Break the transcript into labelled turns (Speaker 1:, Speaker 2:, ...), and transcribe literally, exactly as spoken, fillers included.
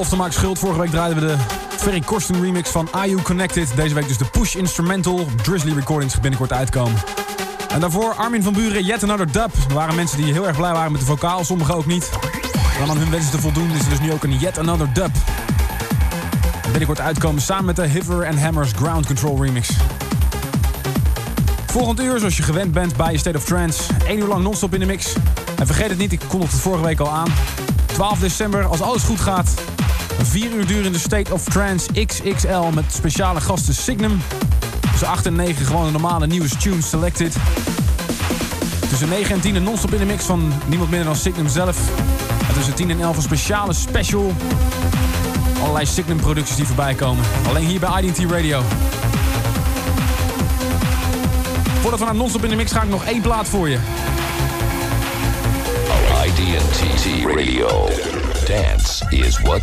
Speaker 1: belofte maakt schuld. Vorige week draaiden we de Ferry Corsten remix van Are You Connected. Deze week dus de Push Instrumental. Drizzly Recordings gaat binnenkort uitkomen. En daarvoor Armin van Buuren, Yet Another Dub. Er waren mensen die heel erg blij waren met de vocaal, sommigen ook niet. Om aan hun wensen te voldoen is er dus nu ook een Yet Another Dub. Binnenkort uitkomen samen met de Hiver and Hammers Ground Control remix. Volgend uur, zoals je gewend bent bij State of Trance. één uur lang non-stop in de mix. En vergeet het niet, ik kondigde het vorige week al aan. twaalf december, als alles goed gaat. Een vier uur durende State of Trance X X L met speciale gasten Signum. Tussen acht en negen gewoon een normale nieuwe tunes selected. Tussen negen en tien een non-stop in de mix van niemand minder dan Signum zelf. En tussen tien en elf een speciale special. Allerlei Signum producties die voorbij komen. Alleen hier bij I D T Radio. Voordat we naar non-stop in de mix gaan, ik nog één plaat voor je.
Speaker 2: I D T Radio. Dance is what